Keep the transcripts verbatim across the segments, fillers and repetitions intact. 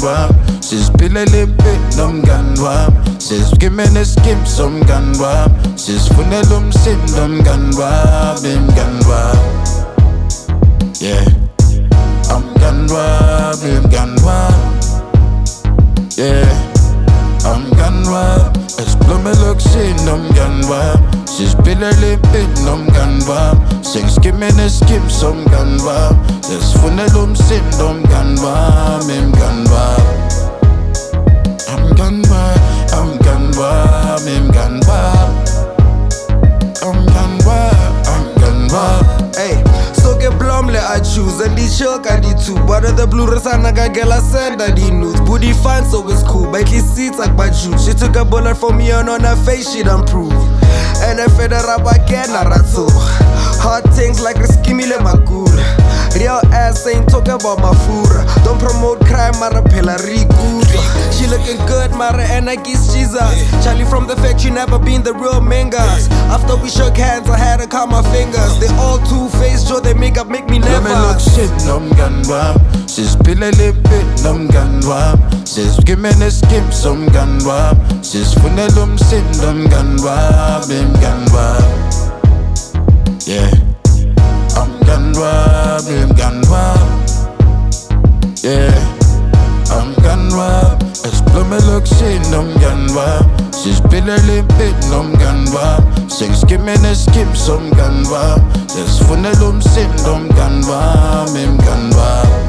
wami. Siziphilela impilo nomngani wami. Sizigimene skim somngani wami. Sizifunela umsindo mngani wami, mngani wami. Yeah, mngani wami, mngani wami. Yeah, mngani wami. Esiplumela kusina mngani wami. Siziphilela impilo nomngani wami. Sengizigimene skim somngani wami. Sizifunela umsindo mngani wami, mngani wami. Mngani wami, mngani wami, mngani wami. Mngani wami, mngani wami. Hey, soke blomle I choose and the choke I did too. But the blue resana gagela send I did nudes. Booty fine so it's cool. But he seats like my juice. She took a bullet from me and on her face she done prove. And I fed her up again I ratso. Hard things like a skimile makul. Real ass ain't talking about my food. Don't promote crime, mara pelari good. She looking good, mara and I kiss Jesus. Charlie from the factory never been the real mangas. After we shook hands, I had to count my fingers. They all two-faced, Joe, they make up, make me never. Let me look shit, nomngani wami. Siziphilela impilo nomngani wami. Sizigimene skim somngani wami. Sizifunela umsindo mngani wami, mngani wami. Yeah, mngani wami, mngani wami. Yeah, mngani wami. Esiplumela kusina mngani wami. Siziphilela impilo nomngani wami. Sengizigimene skim somngani wami. Sizifunela umsindo mngani wami, mngani wami.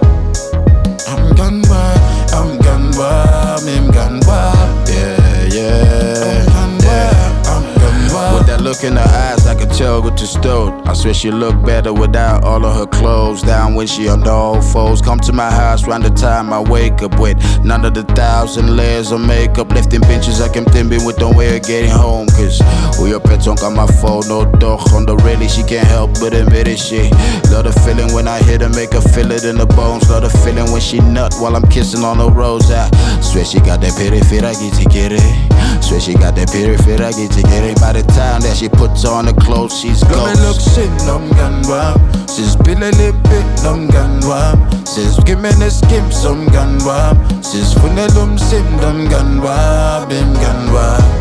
Mngani wami, mngani wami, mngani wami. Yeah, yeah, yeah. Mngani wami. With that look in her eyes, I could tell what to stole. I swear she looked better without all of her clothes. Down when she on the old foes. Come to my house round the time I wake up with none of the thousand layers of makeup. Lifting benches like I'm thimbing with no way of getting home. Cause we up at on my phone, no dog on the really. She can't help but admit it, shit. Love the feeling when I hit her, make her feel it in the bones. Love the feeling when she nut while I'm kissing on her rose. I swear she got that pity fit, I get to get it. Swear she got that pity fit, I get to get it. By the time that she puts on the clothes, she's Let me look ghost. shit, nomngani wami. Siziphilela impilo nomngani wami. Sizigimene skim somngani wami. Sizifunela umsindo mngani wami, mngani wami.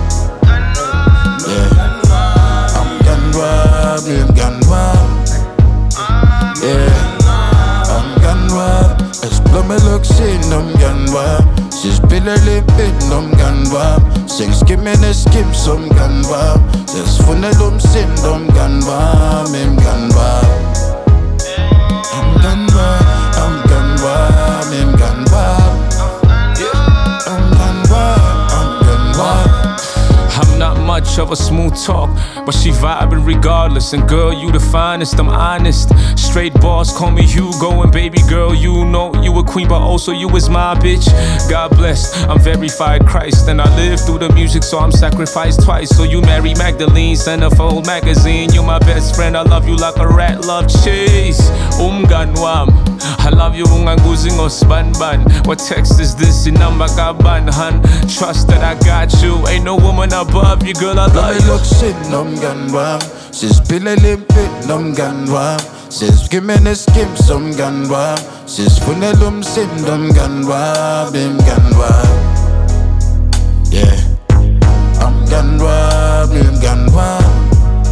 Yeah, mngani wami, mngani wami. Yeah, mngani wami. Esiplumela kusina mngani wami. Siziphilela impilo nomngani wami. Sengizigimene skim somngani wami. Sizifunela umsindo mngani wami, mngani wami. Mngani wami, mngani wami, mngani wami. Mngani wami, mngani wami. I'm not much of a smooth talk, but she vibing regardless. And girl, you the finest, I'm honest. Straight boss, call me Hugo. And baby girl, you know you a queen, but also you is my bitch. God bless, I'm verified Christ. And I live through the music, so I'm sacrificed twice. So you marry Magdalene, Centerfold magazine. You're my best friend, I love you like a rat love cheese. Umngani wami, I love you unganguzi ngosbanban. What text is this? Inamba kaban, hun. Trust that I got you, ain't no woman above you, girl, I Let love me you. look shit, nomngani wami. Siziphilela impilo nomngani wami. Sizigimene skim somngani wami. Sizifunela umsindo mngani wami, mngani wami. Yeah, mngani wami, mngani wami.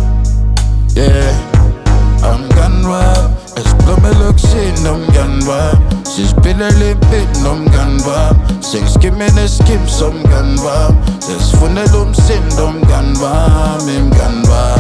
Yeah, mngani wami. Esiplumela kusina mngani wami. Siziphilela impilo nomngani wami. Sengizigimene skim somngani wami. Sizifunela umsindo mngani wami, mngani wami.